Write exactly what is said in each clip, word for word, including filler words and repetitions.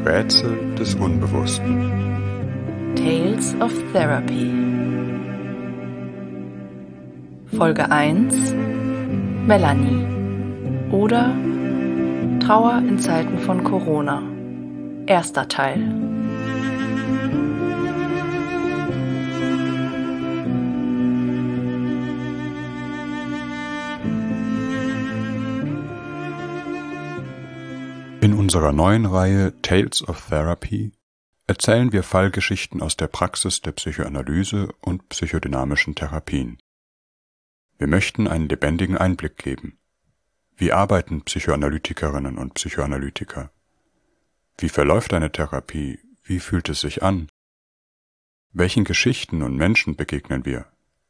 Rätsel des Unbewussten. Tales of Therapy. Folge eins: Melanie oder Trauer in Zeiten von Corona. Erster Teil. In unserer neuen Reihe Tales of Therapy erzählen wir Fallgeschichten aus der Praxis der Psychoanalyse und psychodynamischen Therapien. Wir möchten einen lebendigen Einblick geben. Wie arbeiten Psychoanalytikerinnen und Psychoanalytiker? Wie verläuft eine Therapie? Wie fühlt es sich an? Welchen Geschichten und Menschen begegnen wir?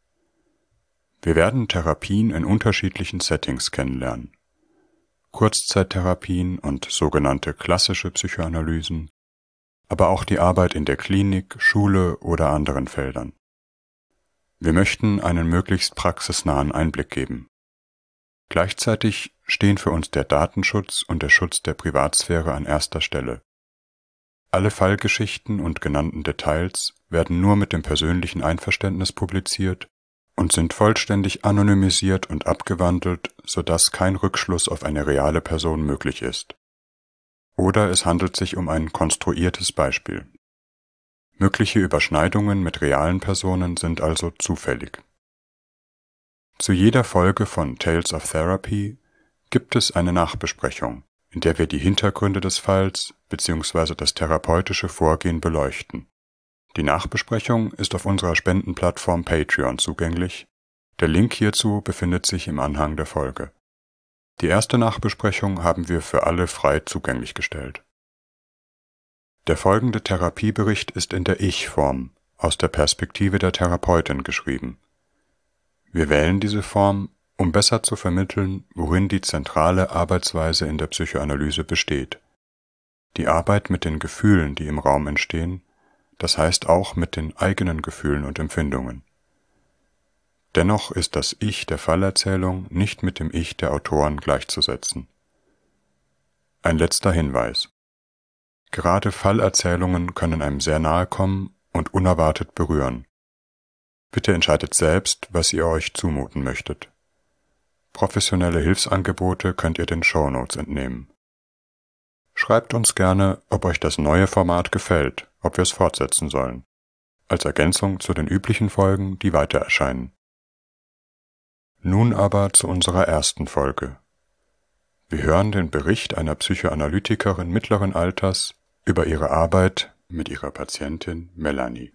Wir werden Therapien in unterschiedlichen Settings kennenlernen. Kurzzeittherapien und sogenannte klassische Psychoanalysen, aber auch die Arbeit in der Klinik, Schule oder anderen Feldern. Wir möchten einen möglichst praxisnahen Einblick geben. Gleichzeitig stehen für uns der Datenschutz und der Schutz der Privatsphäre an erster Stelle. Alle Fallgeschichten und genannten Details werden nur mit dem persönlichen Einverständnis publiziert und sind vollständig anonymisiert und abgewandelt, sodass kein Rückschluss auf eine reale Person möglich ist. Oder es handelt sich um ein konstruiertes Beispiel. Mögliche Überschneidungen mit realen Personen sind also zufällig. Zu jeder Folge von Tales of Therapy gibt es eine Nachbesprechung, in der wir die Hintergründe des Falls bzw. das therapeutische Vorgehen beleuchten. Die Nachbesprechung ist auf unserer Spendenplattform Patreon zugänglich. Der Link hierzu befindet sich im Anhang der Folge. Die erste Nachbesprechung haben wir für alle frei zugänglich gestellt. Der folgende Therapiebericht ist in der Ich-Form, aus der Perspektive der Therapeutin geschrieben. Wir wählen diese Form, um besser zu vermitteln, worin die zentrale Arbeitsweise in der Psychoanalyse besteht. Die Arbeit mit den Gefühlen, die im Raum entstehen, das heißt auch mit den eigenen Gefühlen und Empfindungen. Dennoch ist das Ich der Fallerzählung nicht mit dem Ich der Autoren gleichzusetzen. Ein letzter Hinweis. Gerade Fallerzählungen können einem sehr nahe kommen und unerwartet berühren. Bitte entscheidet selbst, was ihr euch zumuten möchtet. Professionelle Hilfsangebote könnt ihr den Shownotes entnehmen. Schreibt uns gerne, ob euch das neue Format gefällt, ob wir es fortsetzen sollen, als Ergänzung zu den üblichen Folgen, die weiter erscheinen. Nun aber zu unserer ersten Folge. Wir hören den Bericht einer Psychoanalytikerin mittleren Alters über ihre Arbeit mit ihrer Patientin Melanie.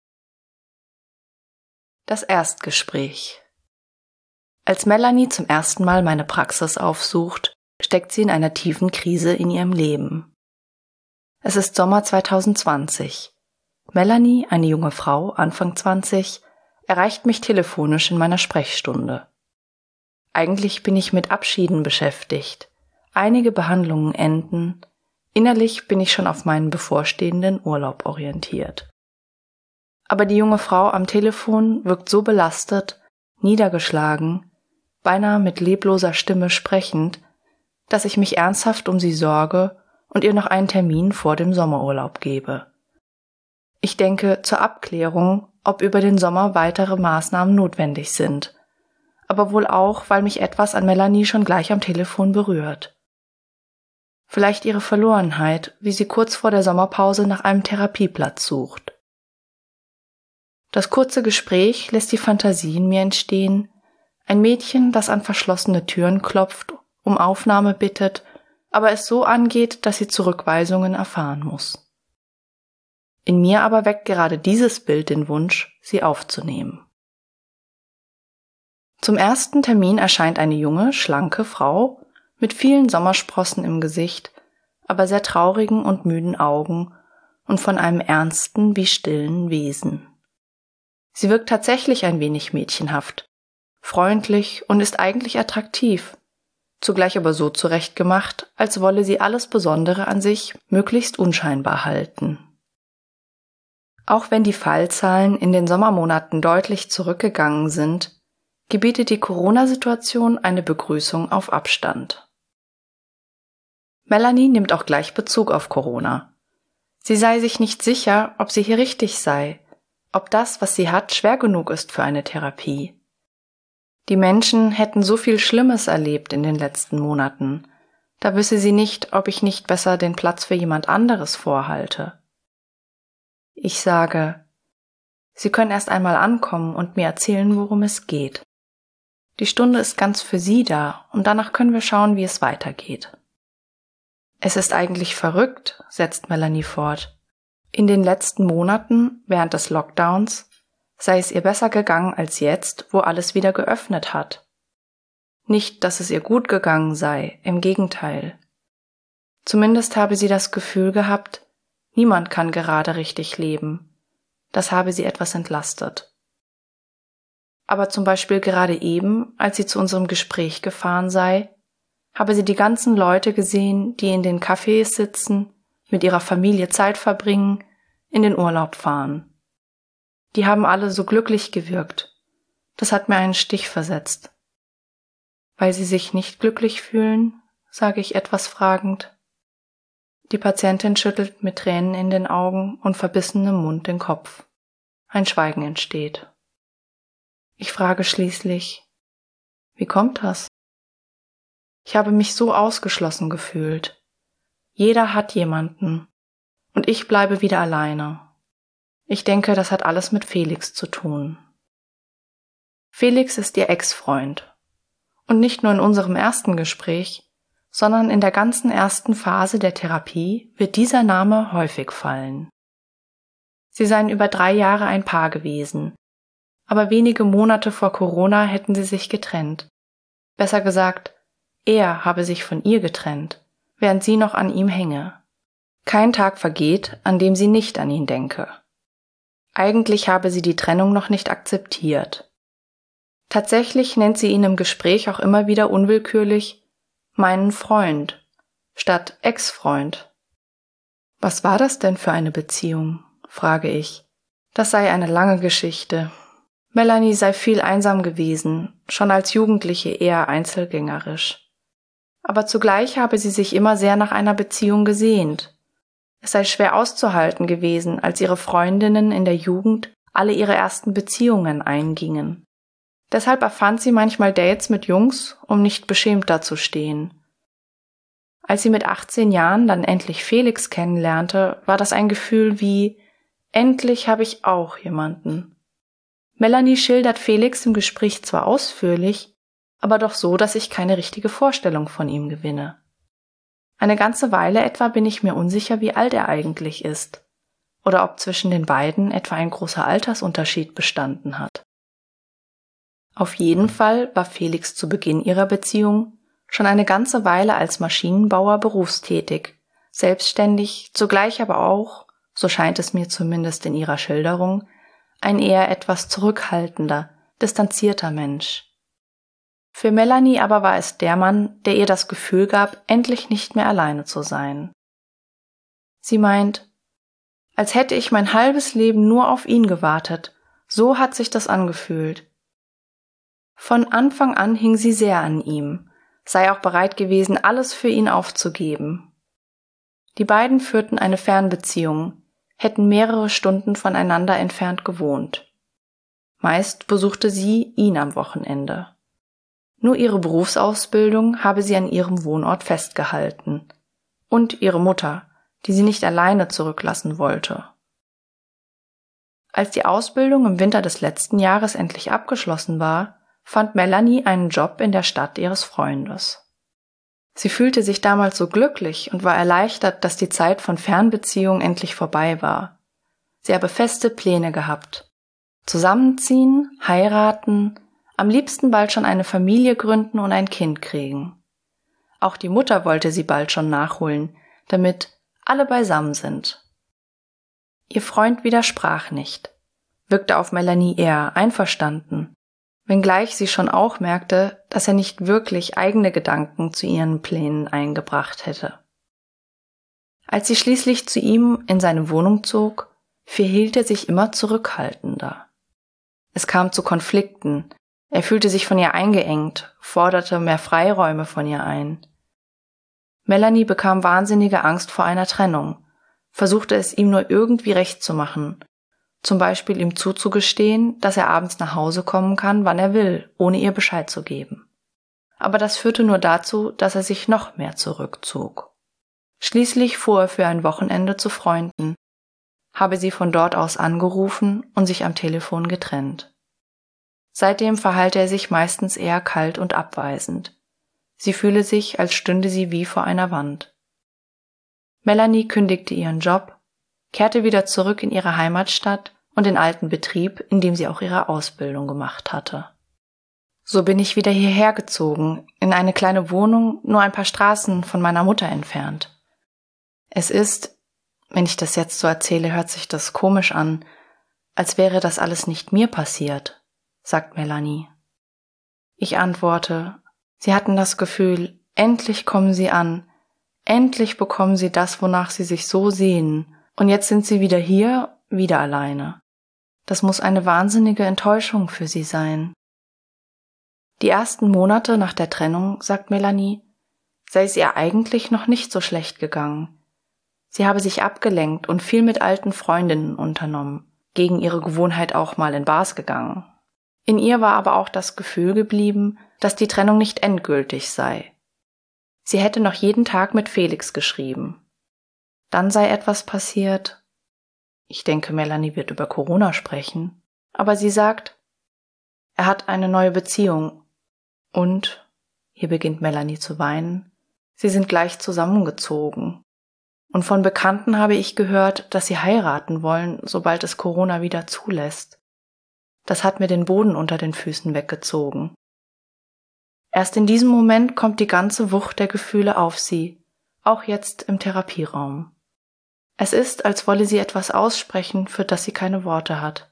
Das Erstgespräch. Als Melanie zum ersten Mal meine Praxis aufsucht, steckt sie in einer tiefen Krise in ihrem Leben. Es ist Sommer zwanzig zwanzig. Melanie, eine junge Frau, Anfang zwanzig, erreicht mich telefonisch in meiner Sprechstunde. Eigentlich bin ich mit Abschieden beschäftigt. Einige Behandlungen enden. Innerlich bin ich schon auf meinen bevorstehenden Urlaub orientiert. Aber die junge Frau am Telefon wirkt so belastet, niedergeschlagen, beinahe mit lebloser Stimme sprechend, dass ich mich ernsthaft um sie sorge und ihr noch einen Termin vor dem Sommerurlaub gebe. Ich denke zur Abklärung, ob über den Sommer weitere Maßnahmen notwendig sind, aber wohl auch, weil mich etwas an Melanie schon gleich am Telefon berührt. Vielleicht ihre Verlorenheit, wie sie kurz vor der Sommerpause nach einem Therapieplatz sucht. Das kurze Gespräch lässt die Fantasie in mir entstehen, ein Mädchen, das an verschlossene Türen klopft, um Aufnahme bittet, aber es so angeht, dass sie Zurückweisungen erfahren muss. In mir aber weckt gerade dieses Bild den Wunsch, sie aufzunehmen. Zum ersten Termin erscheint eine junge, schlanke Frau mit vielen Sommersprossen im Gesicht, aber sehr traurigen und müden Augen und von einem ernsten wie stillen Wesen. Sie wirkt tatsächlich ein wenig mädchenhaft, freundlich und ist eigentlich attraktiv, zugleich aber so zurechtgemacht, als wolle sie alles Besondere an sich möglichst unscheinbar halten. Auch wenn die Fallzahlen in den Sommermonaten deutlich zurückgegangen sind, gebietet die Corona-Situation eine Begrüßung auf Abstand. Melanie nimmt auch gleich Bezug auf Corona, Sie sei sich nicht sicher, ob sie hier richtig sei, ob das, was sie hat, schwer genug ist für eine Therapie. Die Menschen hätten so viel Schlimmes erlebt in den letzten Monaten. Da wisse sie nicht, ob ich nicht besser den Platz für jemand anderes vorhalte. Ich sage, Sie können erst einmal ankommen und mir erzählen, worum es geht. Die Stunde ist ganz für Sie da und danach können wir schauen, wie es weitergeht. Es ist eigentlich verrückt, setzt Melanie fort. In den letzten Monaten, während des Lockdowns, sei es ihr besser gegangen als jetzt, wo alles wieder geöffnet hat. Nicht, dass es ihr gut gegangen sei, im Gegenteil. Zumindest habe sie das Gefühl gehabt, niemand kann gerade richtig leben. Das habe sie etwas entlastet. Aber zum Beispiel gerade eben, als sie zu unserem Gespräch gefahren sei, habe sie die ganzen Leute gesehen, die in den Cafés sitzen, mit ihrer Familie Zeit verbringen, in den Urlaub fahren. Die haben alle so glücklich gewirkt. Das hat mir einen Stich versetzt. Weil sie sich nicht glücklich fühlen, sage ich etwas fragend. Die Patientin schüttelt mit Tränen in den Augen und verbissenem Mund den Kopf. Ein Schweigen entsteht. Ich frage schließlich, wie kommt das? Ich habe mich so ausgeschlossen gefühlt. Jeder hat jemanden und ich bleibe wieder alleine. Ich denke, das hat alles mit Felix zu tun. Felix ist ihr Ex-Freund. Und nicht nur in unserem ersten Gespräch, sondern in der ganzen ersten Phase der Therapie wird dieser Name häufig fallen. Sie seien über drei Jahre ein Paar gewesen, aber wenige Monate vor Corona hätten sie sich getrennt. Besser gesagt, er habe sich von ihr getrennt, während sie noch an ihm hänge. Kein Tag vergeht, an dem sie nicht an ihn denke. Eigentlich habe sie die Trennung noch nicht akzeptiert. Tatsächlich nennt sie ihn im Gespräch auch immer wieder unwillkürlich meinen Freund statt Ex-Freund. Was war das denn für eine Beziehung, frage ich. Das sei eine lange Geschichte. Melanie sei viel einsam gewesen, schon als Jugendliche eher einzelgängerisch. Aber zugleich habe sie sich immer sehr nach einer Beziehung gesehnt. Es sei schwer auszuhalten gewesen, als ihre Freundinnen in der Jugend alle ihre ersten Beziehungen eingingen. Deshalb erfand sie manchmal Dates mit Jungs, um nicht beschämt dazustehen. Als sie mit achtzehn Jahren dann endlich Felix kennenlernte, war das ein Gefühl wie, endlich habe ich auch jemanden. Melanie schildert Felix im Gespräch zwar ausführlich, aber doch so, dass ich keine richtige Vorstellung von ihm gewinne. Eine ganze Weile etwa bin ich mir unsicher, wie alt er eigentlich ist, oder ob zwischen den beiden etwa ein großer Altersunterschied bestanden hat. Auf jeden Fall war Felix zu Beginn ihrer Beziehung schon eine ganze Weile als Maschinenbauer berufstätig, selbstständig, zugleich aber auch, so scheint es mir zumindest in ihrer Schilderung, ein eher etwas zurückhaltender, distanzierter Mensch. Für Melanie aber war es der Mann, der ihr das Gefühl gab, endlich nicht mehr alleine zu sein. Sie meint, als hätte ich mein halbes Leben nur auf ihn gewartet, so hat sich das angefühlt. Von Anfang an hing sie sehr an ihm, sei auch bereit gewesen, alles für ihn aufzugeben. Die beiden führten eine Fernbeziehung, hätten mehrere Stunden voneinander entfernt gewohnt. Meist besuchte sie ihn am Wochenende. Nur ihre Berufsausbildung habe sie an ihrem Wohnort festgehalten. Und ihre Mutter, die sie nicht alleine zurücklassen wollte. Als die Ausbildung im Winter des letzten Jahres endlich abgeschlossen war, fand Melanie einen Job in der Stadt ihres Freundes. Sie fühlte sich damals so glücklich und war erleichtert, dass die Zeit von Fernbeziehung endlich vorbei war. Sie habe feste Pläne gehabt. Zusammenziehen, heiraten, am liebsten bald schon eine Familie gründen und ein Kind kriegen. Auch die Mutter wollte sie bald schon nachholen, damit alle beisammen sind. Ihr Freund widersprach nicht, wirkte auf Melanie eher einverstanden, wenngleich sie schon auch merkte, dass er nicht wirklich eigene Gedanken zu ihren Plänen eingebracht hätte. Als sie schließlich zu ihm in seine Wohnung zog, verhielt er sich immer zurückhaltender. Es kam zu Konflikten, er fühlte sich von ihr eingeengt, forderte mehr Freiräume von ihr ein. Melanie bekam wahnsinnige Angst vor einer Trennung, versuchte es ihm nur irgendwie recht zu machen, zum Beispiel ihm zuzugestehen, dass er abends nach Hause kommen kann, wann er will, ohne ihr Bescheid zu geben. Aber das führte nur dazu, dass er sich noch mehr zurückzog. Schließlich fuhr er für ein Wochenende zu Freunden, habe sie von dort aus angerufen und sich am Telefon getrennt. Seitdem verhalte er sich meistens eher kalt und abweisend. Sie fühle sich, als stünde sie wie vor einer Wand. Melanie kündigte ihren Job, kehrte wieder zurück in ihre Heimatstadt und den alten Betrieb, in dem sie auch ihre Ausbildung gemacht hatte. So bin ich wieder hierher gezogen, in eine kleine Wohnung, nur ein paar Straßen von meiner Mutter entfernt. Es ist, wenn ich das jetzt so erzähle, hört sich das komisch an, als wäre das alles nicht mir passiert, sagt Melanie. Ich antworte, sie hatten das Gefühl, endlich kommen sie an, endlich bekommen sie das, wonach sie sich so sehnen, und jetzt sind sie wieder hier, wieder alleine. Das muss eine wahnsinnige Enttäuschung für sie sein. Die ersten Monate nach der Trennung, sagt Melanie, sei es ihr eigentlich noch nicht so schlecht gegangen. Sie habe sich abgelenkt und viel mit alten Freundinnen unternommen, gegen ihre Gewohnheit auch mal in Bars gegangen. In ihr war aber auch das Gefühl geblieben, dass die Trennung nicht endgültig sei. Sie hätte noch jeden Tag mit Felix geschrieben. Dann sei etwas passiert. Ich denke, Melanie wird über Corona sprechen. Aber sie sagt, er hat eine neue Beziehung. Und, hier beginnt Melanie zu weinen, sie sind gleich zusammengezogen. Und von Bekannten habe ich gehört, dass sie heiraten wollen, sobald es Corona wieder zulässt. Das hat mir den Boden unter den Füßen weggezogen. Erst in diesem Moment kommt die ganze Wucht der Gefühle auf sie, auch jetzt im Therapieraum. Es ist, als wolle sie etwas aussprechen, für das sie keine Worte hat.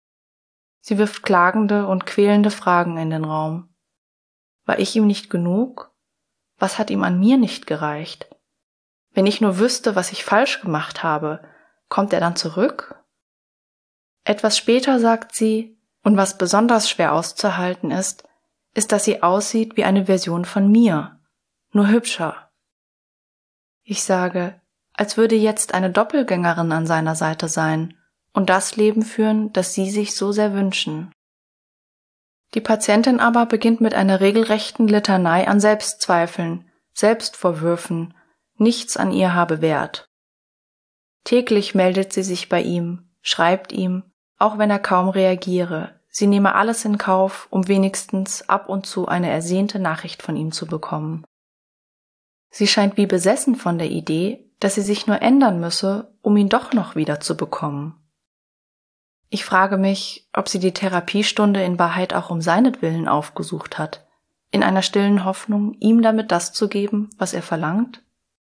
Sie wirft klagende und quälende Fragen in den Raum. War ich ihm nicht genug? Was hat ihm an mir nicht gereicht? Wenn ich nur wüsste, was ich falsch gemacht habe, kommt er dann zurück? Etwas später sagt sie, und was besonders schwer auszuhalten ist, ist, dass sie aussieht wie eine Version von mir, nur hübscher. Ich sage, als würde jetzt eine Doppelgängerin an seiner Seite sein und das Leben führen, das sie sich so sehr wünschen. Die Patientin aber beginnt mit einer regelrechten Litanei an Selbstzweifeln, Selbstvorwürfen, nichts an ihr habe Wert. Täglich meldet sie sich bei ihm, schreibt ihm, auch wenn er kaum reagiere, sie nehme alles in Kauf, um wenigstens ab und zu eine ersehnte Nachricht von ihm zu bekommen. Sie scheint wie besessen von der Idee, dass sie sich nur ändern müsse, um ihn doch noch wieder zu bekommen. Ich frage mich, ob sie die Therapiestunde in Wahrheit auch um seinetwillen aufgesucht hat, in einer stillen Hoffnung, ihm damit das zu geben, was er verlangt?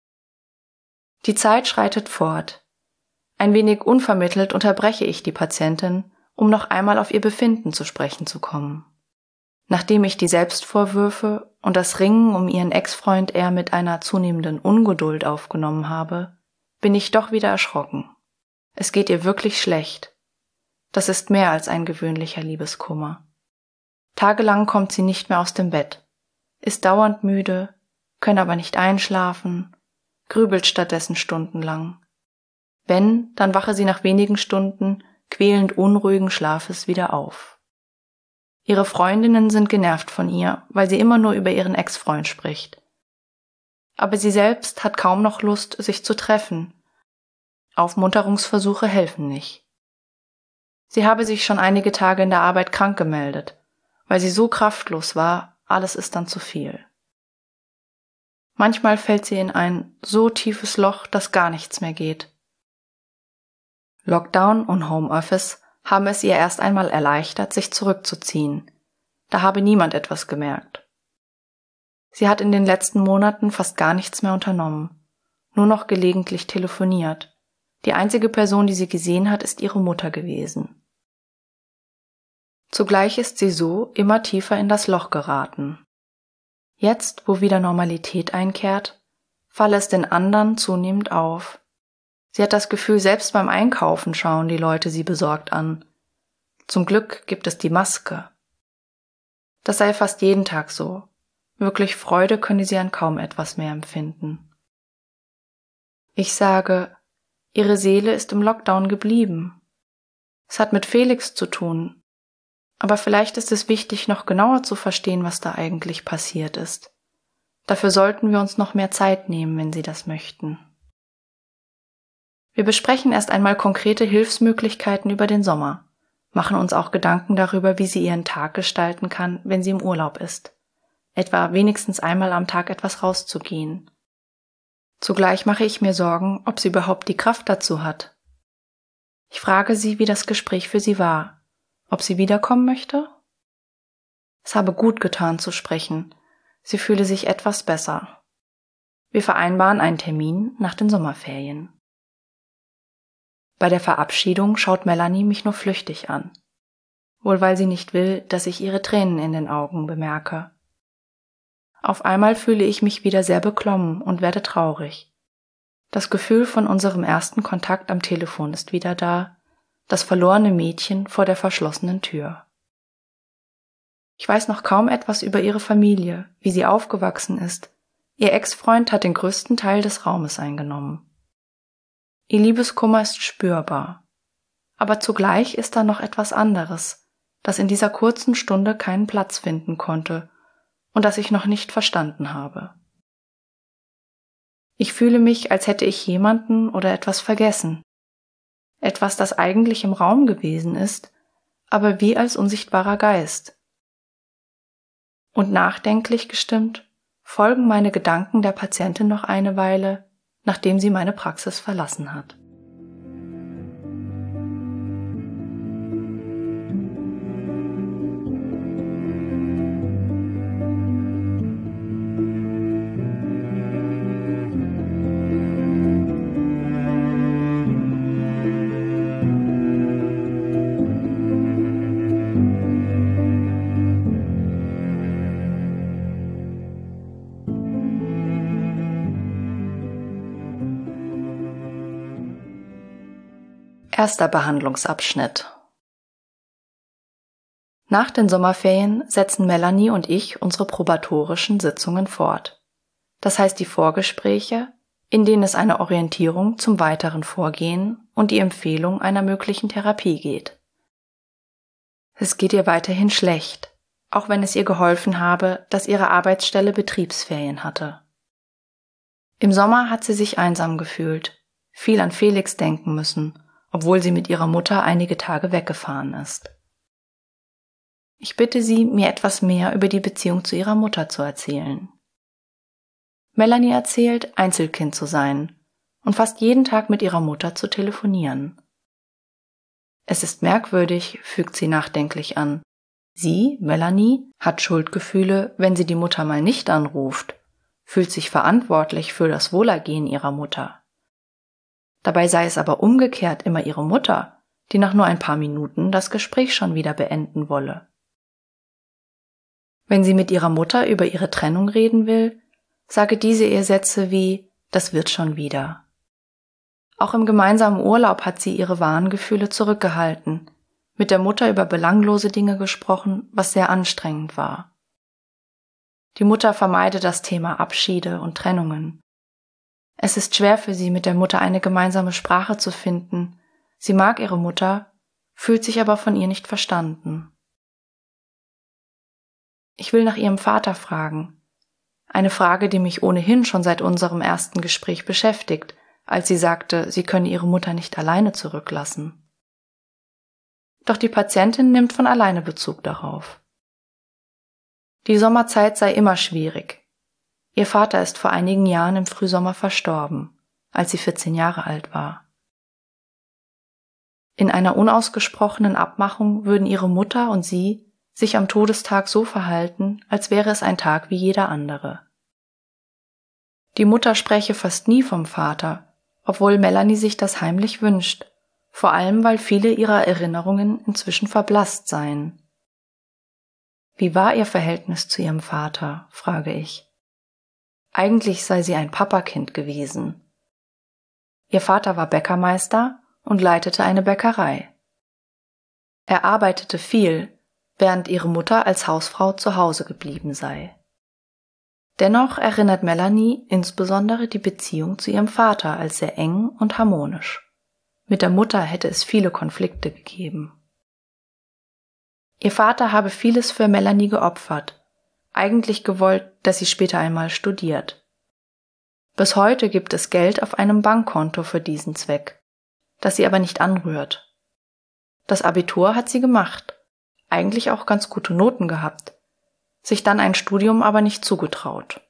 Die Zeit schreitet fort. Ein wenig unvermittelt unterbreche ich die Patientin, um noch einmal auf ihr Befinden zu sprechen zu kommen. Nachdem ich die Selbstvorwürfe und das Ringen um ihren Ex-Freund eher mit einer zunehmenden Ungeduld aufgenommen habe, bin ich doch wieder erschrocken. Es geht ihr wirklich schlecht. Das ist mehr als ein gewöhnlicher Liebeskummer. Tagelang kommt sie nicht mehr aus dem Bett, ist dauernd müde, kann aber nicht einschlafen, grübelt stattdessen stundenlang. Wenn, dann wache sie nach wenigen Stunden quälend unruhigen Schlafes wieder auf. Ihre Freundinnen sind genervt von ihr, weil sie immer nur über ihren Ex-Freund spricht. Aber sie selbst hat kaum noch Lust, sich zu treffen. Aufmunterungsversuche helfen nicht. Sie habe sich schon einige Tage in der Arbeit krank gemeldet, weil sie so kraftlos war, alles ist dann zu viel. Manchmal fällt sie in ein so tiefes Loch, dass gar nichts mehr geht. Lockdown und Homeoffice haben es ihr erst einmal erleichtert, sich zurückzuziehen. Da habe niemand etwas gemerkt. Sie hat in den letzten Monaten fast gar nichts mehr unternommen, nur noch gelegentlich telefoniert. Die einzige Person, die sie gesehen hat, ist ihre Mutter gewesen. Zugleich ist sie so immer tiefer in das Loch geraten. Jetzt, wo wieder Normalität einkehrt, falle es den anderen zunehmend auf. Sie hat das Gefühl, selbst beim Einkaufen schauen die Leute sie besorgt an. Zum Glück gibt es die Maske. Das sei fast jeden Tag so. Wirklich Freude könne sie an kaum etwas mehr empfinden. Ich sage, Ihre Seele ist im Lockdown geblieben. Es hat mit Felix zu tun. Aber vielleicht ist es wichtig, noch genauer zu verstehen, was da eigentlich passiert ist. Dafür sollten wir uns noch mehr Zeit nehmen, wenn Sie das möchten. Wir besprechen erst einmal konkrete Hilfsmöglichkeiten über den Sommer, machen uns auch Gedanken darüber, wie sie ihren Tag gestalten kann, wenn sie im Urlaub ist. Etwa wenigstens einmal am Tag etwas rauszugehen. Zugleich mache ich mir Sorgen, ob sie überhaupt die Kraft dazu hat. Ich frage sie, wie das Gespräch für sie war, ob sie wiederkommen möchte? Es habe gut getan zu sprechen, sie fühle sich etwas besser. Wir vereinbaren einen Termin nach den Sommerferien. Bei der Verabschiedung schaut Melanie mich nur flüchtig an. Wohl weil sie nicht will, dass ich ihre Tränen in den Augen bemerke. Auf einmal fühle ich mich wieder sehr beklommen und werde traurig. Das Gefühl von unserem ersten Kontakt am Telefon ist wieder da, das verlorene Mädchen vor der verschlossenen Tür. Ich weiß noch kaum etwas über ihre Familie, wie sie aufgewachsen ist. Ihr Ex-Freund hat den größten Teil des Raumes eingenommen. Ihr Liebeskummer ist spürbar. Aber zugleich ist da noch etwas anderes, das in dieser kurzen Stunde keinen Platz finden konnte und das ich noch nicht verstanden habe. Ich fühle mich, als hätte ich jemanden oder etwas vergessen. Etwas, das eigentlich im Raum gewesen ist, aber wie als unsichtbarer Geist. Und nachdenklich gestimmt folgen meine Gedanken der Patientin noch eine Weile, nachdem sie meine Praxis verlassen hat. Erster Behandlungsabschnitt. Nach den Sommerferien setzen Melanie und ich unsere probatorischen Sitzungen fort. Das heißt die Vorgespräche, in denen es eine Orientierung zum weiteren Vorgehen und die Empfehlung einer möglichen Therapie geht. Es geht ihr weiterhin schlecht, auch wenn es ihr geholfen habe, dass ihre Arbeitsstelle Betriebsferien hatte. Im Sommer hat sie sich einsam gefühlt, viel an Felix denken müssen, obwohl sie mit ihrer Mutter einige Tage weggefahren ist. Ich bitte sie, mir etwas mehr über die Beziehung zu ihrer Mutter zu erzählen. Melanie erzählt, Einzelkind zu sein und fast jeden Tag mit ihrer Mutter zu telefonieren. Es ist merkwürdig, fügt sie nachdenklich an. Sie, Melanie, hat Schuldgefühle, wenn sie die Mutter mal nicht anruft, fühlt sich verantwortlich für das Wohlergehen ihrer Mutter. Dabei sei es aber umgekehrt immer ihre Mutter, die nach nur ein paar Minuten das Gespräch schon wieder beenden wolle. Wenn sie mit ihrer Mutter über ihre Trennung reden will, sage diese ihr Sätze wie „Das wird schon wieder“. Auch im gemeinsamen Urlaub hat sie ihre wahren Gefühle zurückgehalten, mit der Mutter über belanglose Dinge gesprochen, was sehr anstrengend war. Die Mutter vermeide das Thema Abschiede und Trennungen. Es ist schwer für sie, mit der Mutter eine gemeinsame Sprache zu finden. Sie mag ihre Mutter, fühlt sich aber von ihr nicht verstanden. Ich will nach ihrem Vater fragen. Eine Frage, die mich ohnehin schon seit unserem ersten Gespräch beschäftigt, als sie sagte, sie könne ihre Mutter nicht alleine zurücklassen. Doch die Patientin nimmt von alleine Bezug darauf. Die Sommerzeit sei immer schwierig. Ihr Vater ist vor einigen Jahren im Frühsommer verstorben, als sie vierzehn Jahre alt war. In einer unausgesprochenen Abmachung würden ihre Mutter und sie sich am Todestag so verhalten, als wäre es ein Tag wie jeder andere. Die Mutter spreche fast nie vom Vater, obwohl Melanie sich das heimlich wünscht, vor allem weil viele ihrer Erinnerungen inzwischen verblasst seien. Wie war ihr Verhältnis zu ihrem Vater, frage ich. Eigentlich sei sie ein Papakind gewesen. Ihr Vater war Bäckermeister und leitete eine Bäckerei. Er arbeitete viel, während ihre Mutter als Hausfrau zu Hause geblieben sei. Dennoch erinnert Melanie insbesondere die Beziehung zu ihrem Vater als sehr eng und harmonisch. Mit der Mutter hätte es viele Konflikte gegeben. Ihr Vater habe vieles für Melanie geopfert, eigentlich gewollt, dass sie später einmal studiert. Bis heute gibt es Geld auf einem Bankkonto für diesen Zweck, das sie aber nicht anrührt. Das Abitur hat sie gemacht, eigentlich auch ganz gute Noten gehabt, sich dann ein Studium aber nicht zugetraut.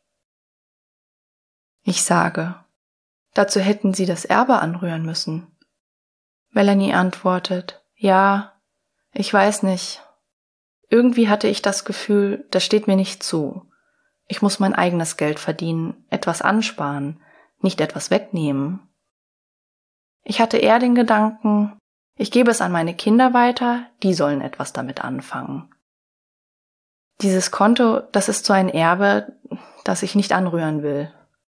Ich sage, dazu hätten sie das Erbe anrühren müssen. Melanie antwortet, ja, ich weiß nicht. Irgendwie hatte ich das Gefühl, das steht mir nicht zu. Ich muss mein eigenes Geld verdienen, etwas ansparen, nicht etwas wegnehmen. Ich hatte eher den Gedanken, ich gebe es an meine Kinder weiter, die sollen etwas damit anfangen. Dieses Konto, das ist so ein Erbe, das ich nicht anrühren will.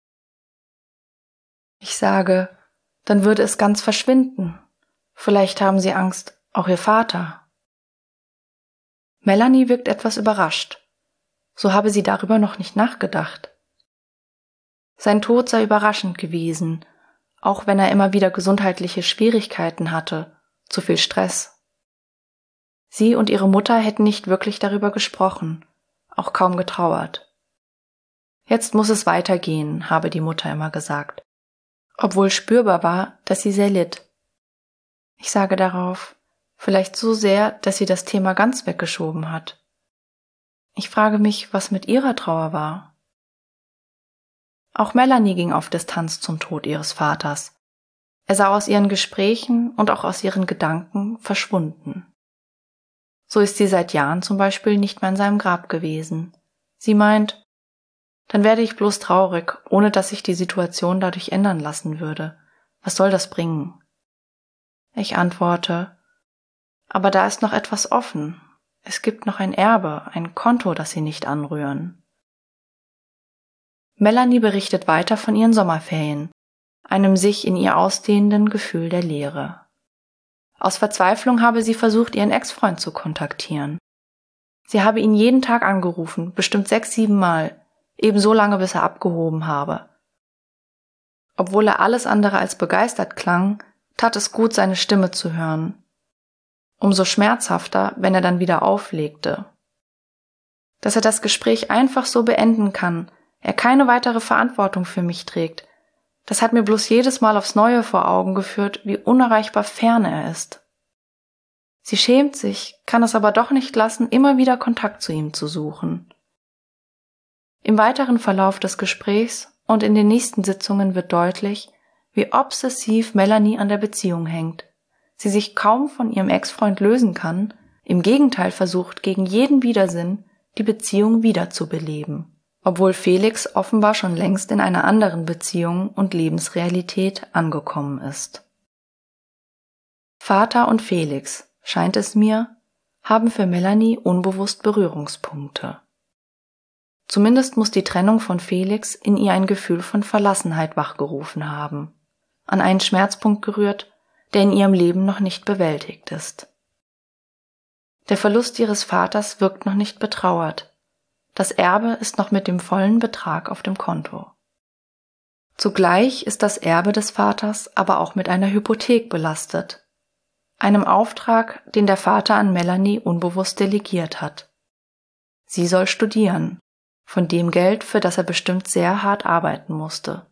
Ich sage, dann würde es ganz verschwinden. Vielleicht haben sie Angst, auch ihr Vater. Melanie wirkt etwas überrascht. So habe sie darüber noch nicht nachgedacht. Sein Tod sei überraschend gewesen, auch wenn er immer wieder gesundheitliche Schwierigkeiten hatte, zu viel Stress. Sie und ihre Mutter hätten nicht wirklich darüber gesprochen, auch kaum getrauert. Jetzt muss es weitergehen, habe die Mutter immer gesagt, obwohl spürbar war, dass sie sehr litt. Ich sage darauf, vielleicht so sehr, dass sie das Thema ganz weggeschoben hat. Ich frage mich, was mit ihrer Trauer war. Auch Melanie ging auf Distanz zum Tod ihres Vaters. Er sei aus ihren Gesprächen und auch aus ihren Gedanken verschwunden. So ist sie seit Jahren zum Beispiel nicht mehr in seinem Grab gewesen. Sie meint, dann werde ich bloß traurig, ohne dass sich die Situation dadurch ändern lassen würde. Was soll das bringen? Ich antworte, aber da ist noch etwas offen. Es gibt noch ein Erbe, ein Konto, das sie nicht anrühren. Melanie berichtet weiter von ihren Sommerferien, einem sich in ihr ausdehnenden Gefühl der Leere. Aus Verzweiflung habe sie versucht, ihren Ex-Freund zu kontaktieren. Sie habe ihn jeden Tag angerufen, bestimmt sechs, sieben Mal, ebenso lange, bis er abgehoben habe. Obwohl er alles andere als begeistert klang, tat es gut, seine Stimme zu hören. Umso schmerzhafter, wenn er dann wieder auflegte. Dass er das Gespräch einfach so beenden kann, er keine weitere Verantwortung für mich trägt, das hat mir bloß jedes Mal aufs Neue vor Augen geführt, wie unerreichbar fern er ist. Sie schämt sich, kann es aber doch nicht lassen, immer wieder Kontakt zu ihm zu suchen. Im weiteren Verlauf des Gesprächs und in den nächsten Sitzungen wird deutlich, wie obsessiv Melanie an der Beziehung hängt. Sie sich kaum von ihrem Ex-Freund lösen kann, im Gegenteil versucht, gegen jeden Widersinn die Beziehung wiederzubeleben, obwohl Felix offenbar schon längst in einer anderen Beziehung und Lebensrealität angekommen ist. Vater und Felix, scheint es mir, haben für Melanie unbewusst Berührungspunkte. Zumindest muss die Trennung von Felix in ihr ein Gefühl von Verlassenheit wachgerufen haben, an einen Schmerzpunkt gerührt, der in ihrem Leben noch nicht bewältigt ist. Der Verlust ihres Vaters wirkt noch nicht betrauert. Das Erbe ist noch mit dem vollen Betrag auf dem Konto. Zugleich ist das Erbe des Vaters aber auch mit einer Hypothek belastet, einem Auftrag, den der Vater an Melanie unbewusst delegiert hat. Sie soll studieren, von dem Geld, für das er bestimmt sehr hart arbeiten musste.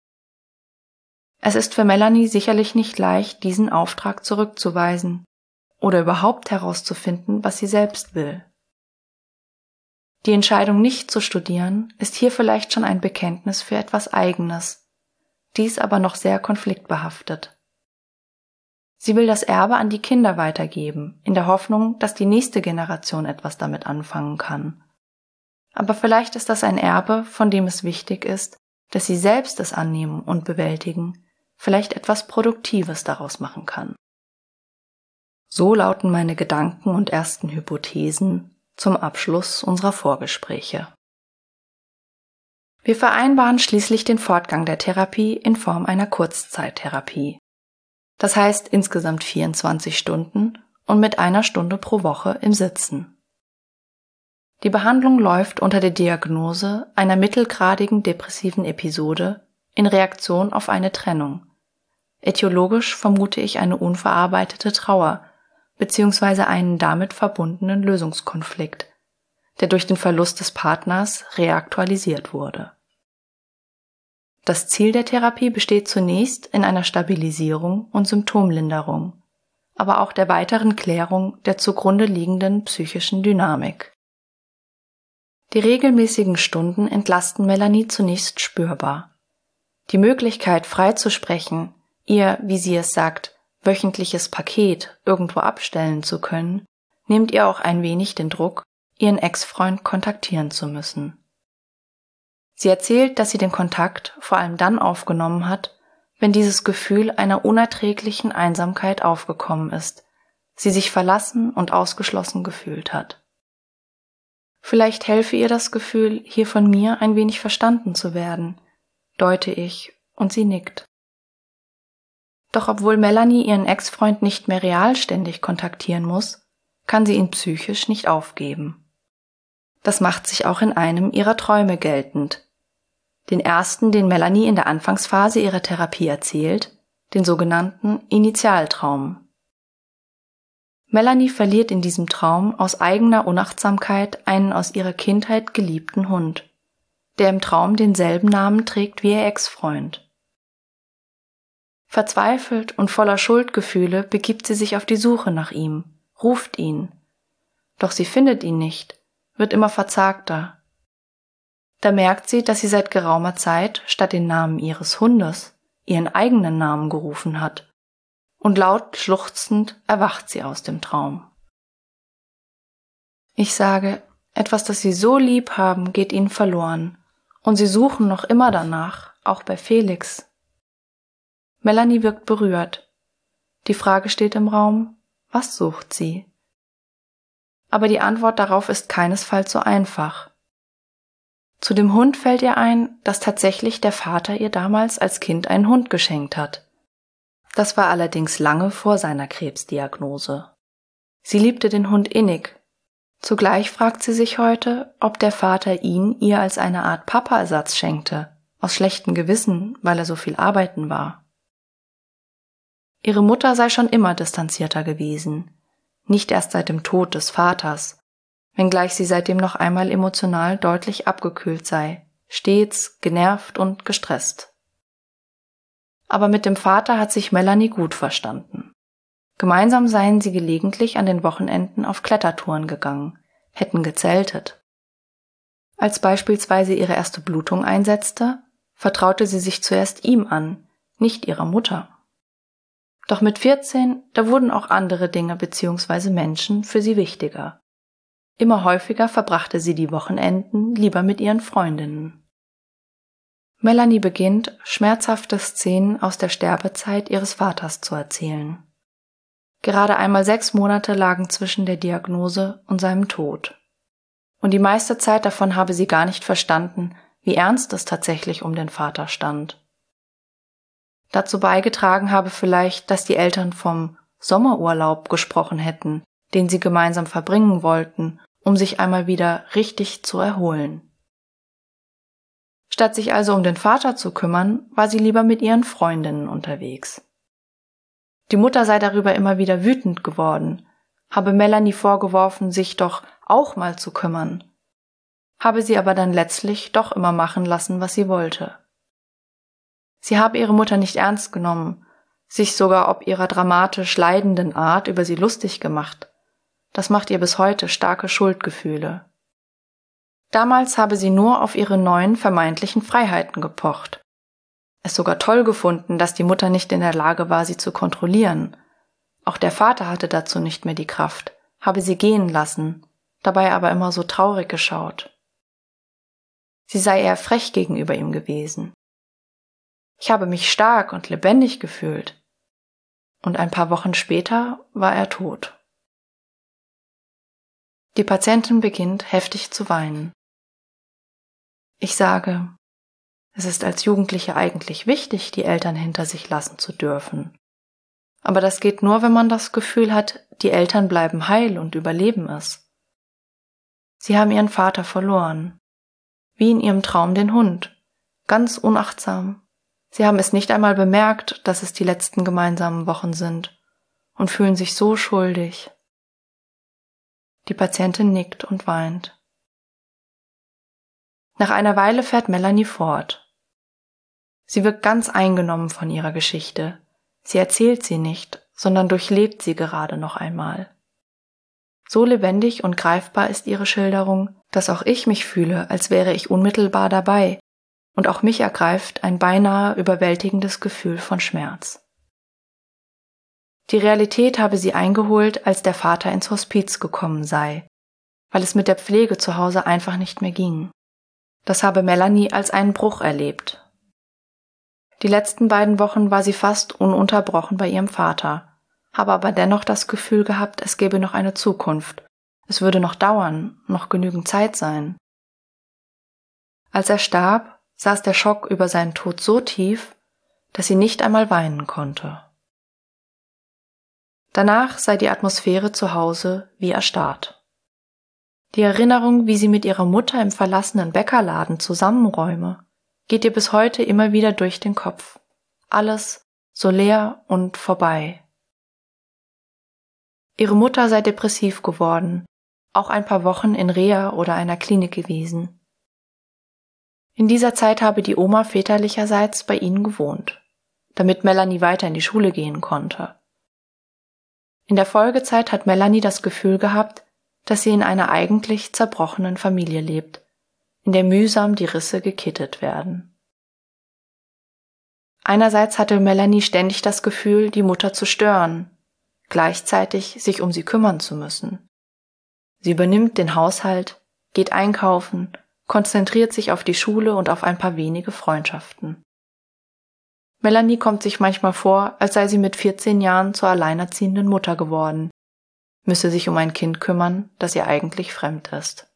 Es ist für Melanie sicherlich nicht leicht, diesen Auftrag zurückzuweisen oder überhaupt herauszufinden, was sie selbst will. Die Entscheidung, nicht zu studieren, ist hier vielleicht schon ein Bekenntnis für etwas Eigenes, dies aber noch sehr konfliktbehaftet. Sie will das Erbe an die Kinder weitergeben, in der Hoffnung, dass die nächste Generation etwas damit anfangen kann. Aber vielleicht ist das ein Erbe, von dem es wichtig ist, dass sie selbst es annehmen und bewältigen, vielleicht etwas Produktives daraus machen kann. So lauten meine Gedanken und ersten Hypothesen zum Abschluss unserer Vorgespräche. Wir vereinbaren schließlich den Fortgang der Therapie in Form einer Kurzzeittherapie. Das heißt insgesamt vierundzwanzig Stunden und mit einer Stunde pro Woche im Sitzen. Die Behandlung läuft unter der Diagnose einer mittelgradigen depressiven Episode in Reaktion auf eine Trennung. Ätiologisch vermute ich eine unverarbeitete Trauer bzw. einen damit verbundenen Lösungskonflikt, der durch den Verlust des Partners reaktualisiert wurde. Das Ziel der Therapie besteht zunächst in einer Stabilisierung und Symptomlinderung, aber auch der weiteren Klärung der zugrunde liegenden psychischen Dynamik. Die regelmäßigen Stunden entlasten Melanie zunächst spürbar. Die Möglichkeit, frei zu sprechen, ihr, wie sie es sagt, wöchentliches Paket irgendwo abstellen zu können, nimmt ihr auch ein wenig den Druck, ihren Ex-Freund kontaktieren zu müssen. Sie erzählt, dass sie den Kontakt vor allem dann aufgenommen hat, wenn dieses Gefühl einer unerträglichen Einsamkeit aufgekommen ist, sie sich verlassen und ausgeschlossen gefühlt hat. Vielleicht helfe ihr das Gefühl, hier von mir ein wenig verstanden zu werden, deute ich, und sie nickt. Doch obwohl Melanie ihren Ex-Freund nicht mehr real ständig kontaktieren muss, kann sie ihn psychisch nicht aufgeben. Das macht sich auch in einem ihrer Träume geltend. Den ersten, den Melanie in der Anfangsphase ihrer Therapie erzählt, den sogenannten Initialtraum. Melanie verliert in diesem Traum aus eigener Unachtsamkeit einen aus ihrer Kindheit geliebten Hund, der im Traum denselben Namen trägt wie ihr Ex-Freund. Verzweifelt und voller Schuldgefühle begibt sie sich auf die Suche nach ihm, ruft ihn. Doch sie findet ihn nicht, wird immer verzagter. Da merkt sie, dass sie seit geraumer Zeit statt den Namen ihres Hundes ihren eigenen Namen gerufen hat, und laut schluchzend erwacht sie aus dem Traum. Ich sage, etwas, das sie so lieb haben, geht ihnen verloren, und sie suchen noch immer danach, auch bei Felix. Melanie wirkt berührt. Die Frage steht im Raum, was sucht sie? Aber die Antwort darauf ist keinesfalls so einfach. Zu dem Hund fällt ihr ein, dass tatsächlich der Vater ihr damals als Kind einen Hund geschenkt hat. Das war allerdings lange vor seiner Krebsdiagnose. Sie liebte den Hund innig. Zugleich fragt sie sich heute, ob der Vater ihn ihr als eine Art Papa-Ersatz schenkte, aus schlechtem Gewissen, weil er so viel arbeiten war. Ihre Mutter sei schon immer distanzierter gewesen, nicht erst seit dem Tod des Vaters, wenngleich sie seitdem noch einmal emotional deutlich abgekühlt sei, stets genervt und gestresst. Aber mit dem Vater hat sich Melanie gut verstanden. Gemeinsam seien sie gelegentlich an den Wochenenden auf Klettertouren gegangen, hätten gezeltet. Als beispielsweise ihre erste Blutung einsetzte, vertraute sie sich zuerst ihm an, nicht ihrer Mutter. Doch mit vierzehn, da wurden auch andere Dinge bzw. Menschen für sie wichtiger. Immer häufiger verbrachte sie die Wochenenden lieber mit ihren Freundinnen. Melanie beginnt, schmerzhafte Szenen aus der Sterbezeit ihres Vaters zu erzählen. Gerade einmal sechs Monate lagen zwischen der Diagnose und seinem Tod. Und die meiste Zeit davon habe sie gar nicht verstanden, wie ernst es tatsächlich um den Vater stand. Dazu beigetragen habe vielleicht, dass die Eltern vom Sommerurlaub gesprochen hätten, den sie gemeinsam verbringen wollten, um sich einmal wieder richtig zu erholen. Statt sich also um den Vater zu kümmern, war sie lieber mit ihren Freundinnen unterwegs. Die Mutter sei darüber immer wieder wütend geworden, habe Melanie vorgeworfen, sich doch auch mal zu kümmern, habe sie aber dann letztlich doch immer machen lassen, was sie wollte. Sie habe ihre Mutter nicht ernst genommen, sich sogar ob ihrer dramatisch leidenden Art über sie lustig gemacht. Das macht ihr bis heute starke Schuldgefühle. Damals habe sie nur auf ihre neuen vermeintlichen Freiheiten gepocht. Es sogar toll gefunden, dass die Mutter nicht in der Lage war, sie zu kontrollieren. Auch der Vater hatte dazu nicht mehr die Kraft, habe sie gehen lassen, dabei aber immer so traurig geschaut. Sie sei eher frech gegenüber ihm gewesen. Ich habe mich stark und lebendig gefühlt. Und ein paar Wochen später war er tot. Die Patientin beginnt heftig zu weinen. Ich sage, es ist als Jugendliche eigentlich wichtig, die Eltern hinter sich lassen zu dürfen. Aber das geht nur, wenn man das Gefühl hat, die Eltern bleiben heil und überleben es. Sie haben ihren Vater verloren. Wie in ihrem Traum den Hund. Ganz unachtsam. Sie haben es nicht einmal bemerkt, dass es die letzten gemeinsamen Wochen sind und fühlen sich so schuldig. Die Patientin nickt und weint. Nach einer Weile fährt Melanie fort. Sie wirkt ganz eingenommen von ihrer Geschichte. Sie erzählt sie nicht, sondern durchlebt sie gerade noch einmal. So lebendig und greifbar ist ihre Schilderung, dass auch ich mich fühle, als wäre ich unmittelbar dabei, und auch mich ergreift ein beinahe überwältigendes Gefühl von Schmerz. Die Realität habe sie eingeholt, als der Vater ins Hospiz gekommen sei, weil es mit der Pflege zu Hause einfach nicht mehr ging. Das habe Melanie als einen Bruch erlebt. Die letzten beiden Wochen war sie fast ununterbrochen bei ihrem Vater, habe aber dennoch das Gefühl gehabt, es gäbe noch eine Zukunft. Es würde noch dauern, noch genügend Zeit sein. Als er starb, saß der Schock über seinen Tod so tief, dass sie nicht einmal weinen konnte. Danach sei die Atmosphäre zu Hause wie erstarrt. Die Erinnerung, wie sie mit ihrer Mutter im verlassenen Bäckerladen zusammenräume, geht ihr bis heute immer wieder durch den Kopf. Alles so leer und vorbei. Ihre Mutter sei depressiv geworden, auch ein paar Wochen in Reha oder einer Klinik gewesen. In dieser Zeit habe die Oma väterlicherseits bei ihnen gewohnt, damit Melanie weiter in die Schule gehen konnte. In der Folgezeit hat Melanie das Gefühl gehabt, dass sie in einer eigentlich zerbrochenen Familie lebt, in der mühsam die Risse gekittet werden. Einerseits hatte Melanie ständig das Gefühl, die Mutter zu stören, gleichzeitig sich um sie kümmern zu müssen. Sie übernimmt den Haushalt, geht einkaufen, konzentriert sich auf die Schule und auf ein paar wenige Freundschaften. Melanie kommt sich manchmal vor, als sei sie mit vierzehn Jahren zur alleinerziehenden Mutter geworden, müsse sich um ein Kind kümmern, das ihr eigentlich fremd ist.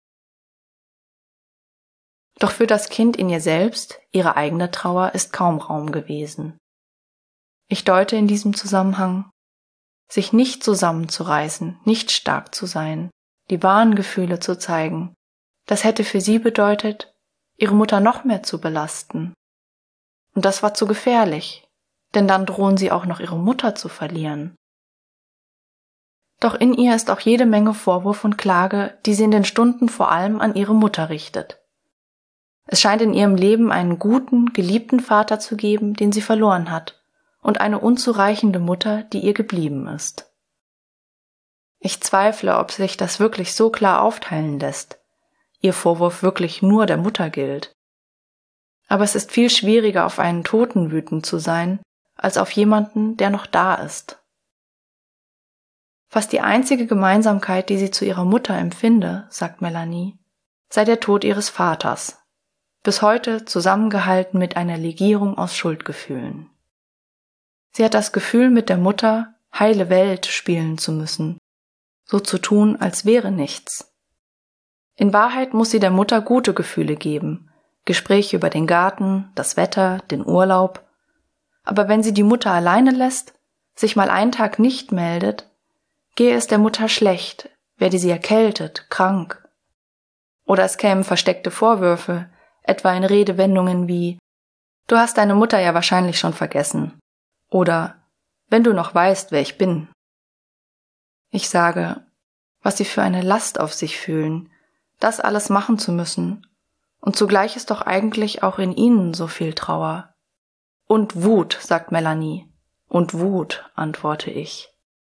Doch für das Kind in ihr selbst, ihre eigene Trauer, ist kaum Raum gewesen. Ich deute in diesem Zusammenhang, sich nicht zusammenzureißen, nicht stark zu sein, die wahren Gefühle zu zeigen, das hätte für sie bedeutet, ihre Mutter noch mehr zu belasten. Und das war zu gefährlich, denn dann drohen sie auch noch ihre Mutter zu verlieren. Doch in ihr ist auch jede Menge Vorwurf und Klage, die sie in den Stunden vor allem an ihre Mutter richtet. Es scheint in ihrem Leben einen guten, geliebten Vater zu geben, den sie verloren hat, und eine unzureichende Mutter, die ihr geblieben ist. Ich zweifle, ob sich das wirklich so klar aufteilen lässt, ihr Vorwurf wirklich nur der Mutter gilt. Aber es ist viel schwieriger, auf einen Toten wütend zu sein, als auf jemanden, der noch da ist. Fast die einzige Gemeinsamkeit, die sie zu ihrer Mutter empfinde, sagt Melanie, sei der Tod ihres Vaters, bis heute zusammengehalten mit einer Legierung aus Schuldgefühlen. Sie hat das Gefühl, mit der Mutter heile Welt spielen zu müssen, so zu tun, als wäre nichts. In Wahrheit muss sie der Mutter gute Gefühle geben, Gespräche über den Garten, das Wetter, den Urlaub. Aber wenn sie die Mutter alleine lässt, sich mal einen Tag nicht meldet, gehe es der Mutter schlecht, werde sie erkältet, krank. Oder es kämen versteckte Vorwürfe, etwa in Redewendungen wie »Du hast deine Mutter ja wahrscheinlich schon vergessen« oder »Wenn du noch weißt, wer ich bin«. Ich sage, was sie für eine Last auf sich fühlen, das alles machen zu müssen. Und zugleich ist doch eigentlich auch in ihnen so viel Trauer. Und Wut, sagt Melanie. Und Wut, antworte ich.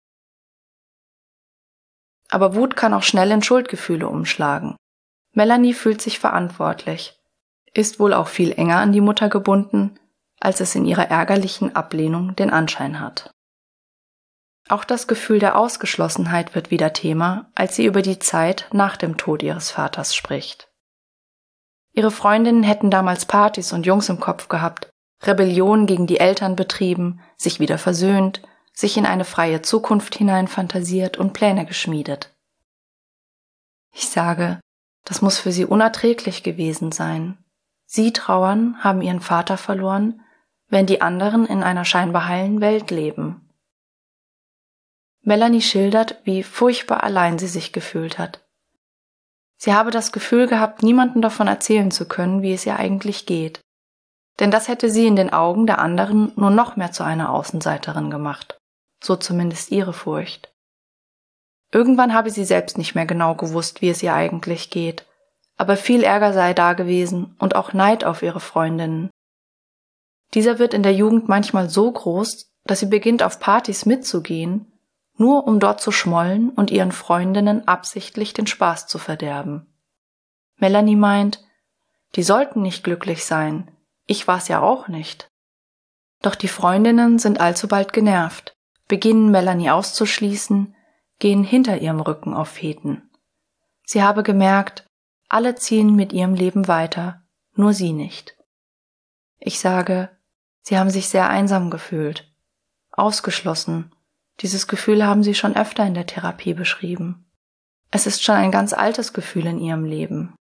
Aber Wut kann auch schnell in Schuldgefühle umschlagen. Melanie fühlt sich verantwortlich, ist wohl auch viel enger an die Mutter gebunden, als es in ihrer ärgerlichen Ablehnung den Anschein hat. Auch das Gefühl der Ausgeschlossenheit wird wieder Thema, als sie über die Zeit nach dem Tod ihres Vaters spricht. Ihre Freundinnen hätten damals Partys und Jungs im Kopf gehabt, Rebellion gegen die Eltern betrieben, sich wieder versöhnt, sich in eine freie Zukunft hinein fantasiert und Pläne geschmiedet. Ich sage, das muss für sie unerträglich gewesen sein. Sie trauern, haben ihren Vater verloren, während die anderen in einer scheinbar heilen Welt leben. Melanie schildert, wie furchtbar allein sie sich gefühlt hat. Sie habe das Gefühl gehabt, niemandem davon erzählen zu können, wie es ihr eigentlich geht. Denn das hätte sie in den Augen der anderen nur noch mehr zu einer Außenseiterin gemacht. So zumindest ihre Furcht. Irgendwann habe sie selbst nicht mehr genau gewusst, wie es ihr eigentlich geht. Aber viel Ärger sei da gewesen und auch Neid auf ihre Freundinnen. Dieser wird in der Jugend manchmal so groß, dass sie beginnt, auf Partys mitzugehen, nur um dort zu schmollen und ihren Freundinnen absichtlich den Spaß zu verderben. Melanie meint, die sollten nicht glücklich sein, ich war's ja auch nicht. Doch die Freundinnen sind allzubald genervt, beginnen Melanie auszuschließen, gehen hinter ihrem Rücken auf Feten. Sie habe gemerkt, alle ziehen mit ihrem Leben weiter, nur sie nicht. Ich sage, sie haben sich sehr einsam gefühlt, ausgeschlossen. Dieses Gefühl haben sie schon öfter in der Therapie beschrieben. Es ist schon ein ganz altes Gefühl in ihrem Leben.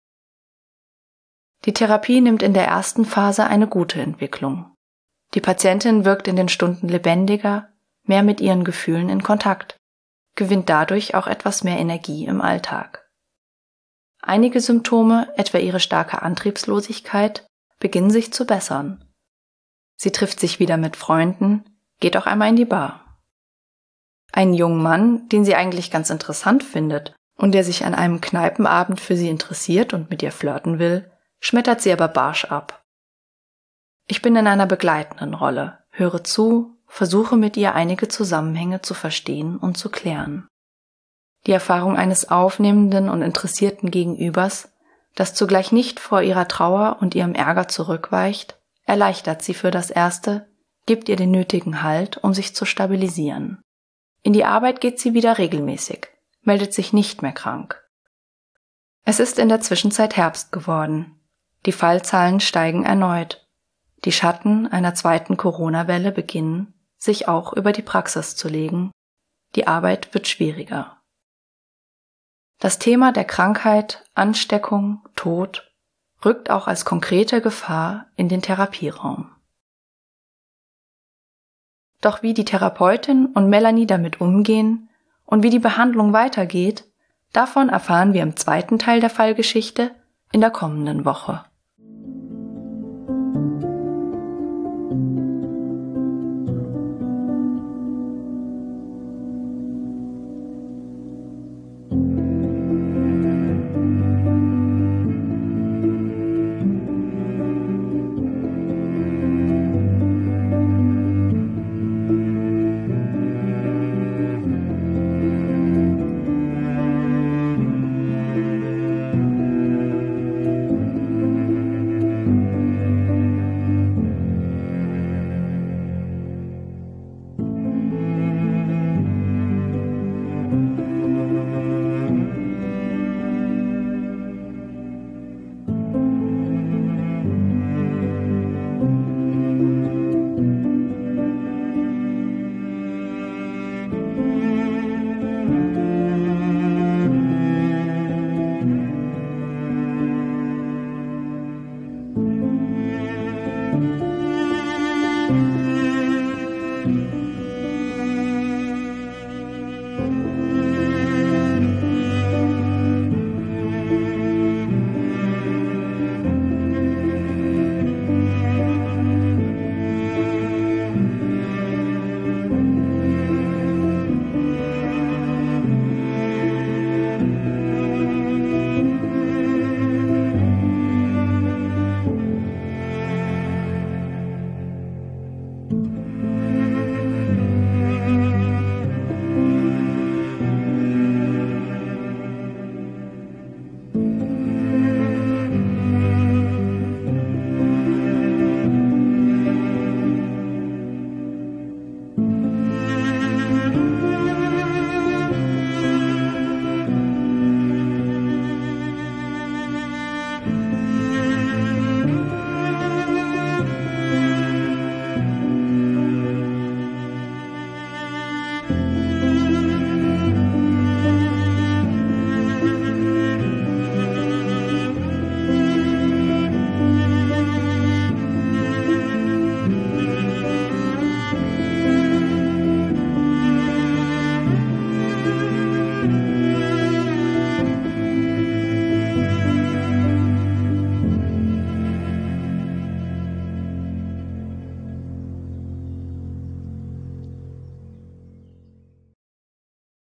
Die Therapie nimmt in der ersten Phase eine gute Entwicklung. Die Patientin wirkt in den Stunden lebendiger, mehr mit ihren Gefühlen in Kontakt, gewinnt dadurch auch etwas mehr Energie im Alltag. Einige Symptome, etwa ihre starke Antriebslosigkeit, beginnen sich zu bessern. Sie trifft sich wieder mit Freunden, geht auch einmal in die Bar. Einen jungen Mann, den sie eigentlich ganz interessant findet und der sich an einem Kneipenabend für sie interessiert und mit ihr flirten will, schmettert sie aber barsch ab. Ich bin in einer begleitenden Rolle, höre zu, versuche mit ihr einige Zusammenhänge zu verstehen und zu klären. Die Erfahrung eines aufnehmenden und interessierten Gegenübers, das zugleich nicht vor ihrer Trauer und ihrem Ärger zurückweicht, erleichtert sie für das Erste, gibt ihr den nötigen Halt, um sich zu stabilisieren. In die Arbeit geht sie wieder regelmäßig, meldet sich nicht mehr krank. Es ist in der Zwischenzeit Herbst geworden. Die Fallzahlen steigen erneut. Die Schatten einer zweiten Corona-Welle beginnen, sich auch über die Praxis zu legen. Die Arbeit wird schwieriger. Das Thema der Krankheit, Ansteckung, Tod rückt auch als konkrete Gefahr in den Therapieraum. Doch wie die Therapeutin und Melanie damit umgehen und wie die Behandlung weitergeht, davon erfahren wir im zweiten Teil der Fallgeschichte in der kommenden Woche.